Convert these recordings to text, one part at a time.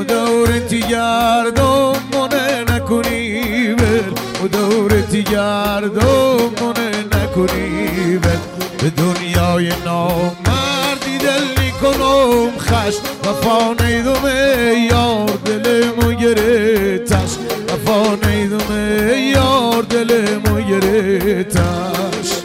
دورتی گردم منه نکنی ول دورتی گردم منه نکنی ول به دنیای نامردی دل کنم خش وفا نیدم یار دلمو گرفتش وفا نیدم یار دلمو گرفتش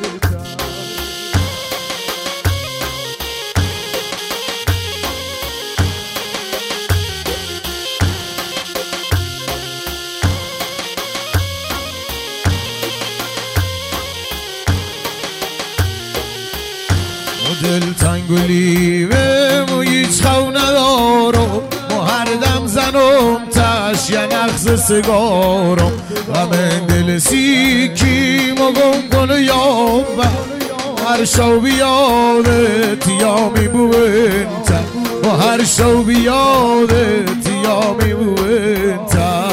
دل تنگولی و مو هیچ خو ندارم مو هر دم زنم تش یه نقص سگارم همه دل سیکی مو گم کنه یام هر شو بیادت یامی بوینتر و هر شو بیادت یامی بوینتر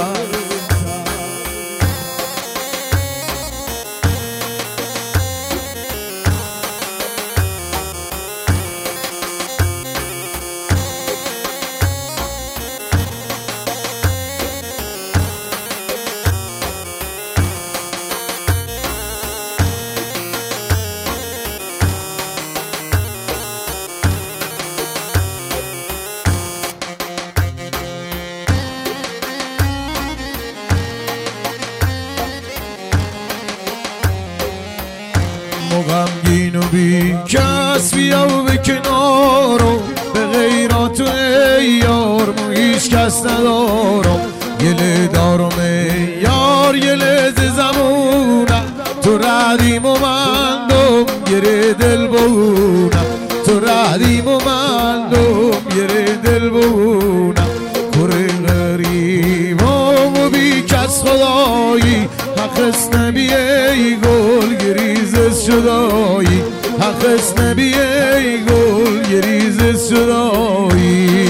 غمگین و بی کس بیا و به کنارم به غیرات ای یار مو هیچ کس ندارم گله دارم ای یار گله ز زمونم تو ردیم و مندم گره دل بونم تو ردیم و مندم گره دل بونم کره غریبم و بی کس خدایی حق است نبی ای گل گریز شدایی حق است نبی ای گل گریز شدایی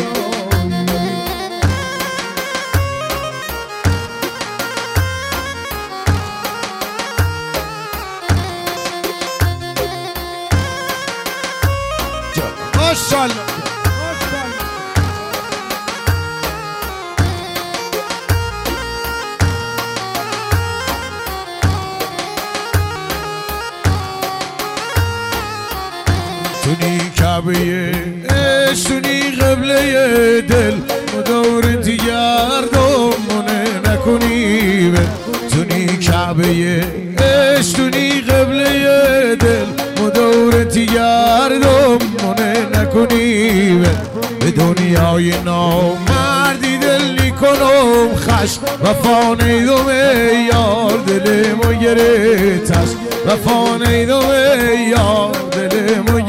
ماشاءالله تونی کعبه تونی قبله دل مدورتی گردم منه نکنی تونی کعبه تونی قبله دل مدورتی گردم منه نکنی به دنیای نامردی دل کنم خش وفا نیدم یار دلمو گرفتش وفا نیدم یار دلمو